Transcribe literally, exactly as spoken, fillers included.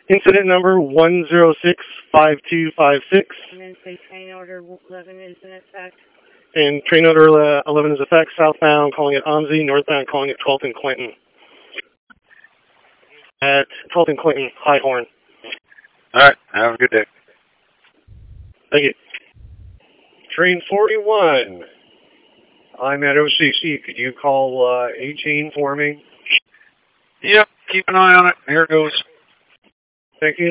Incident number one zero six five two five six. And then say train order eleven is in effect. And train order eleven is effect, southbound calling it Omzi, northbound calling it twelfth and Clinton. At twelfth and Clinton, High Horn. Alright, have a good day. Thank you. Train forty-one. I'm at O C C. Could you call uh, eighteen for me? Yep, keep an eye on it. Here it goes. Thank you.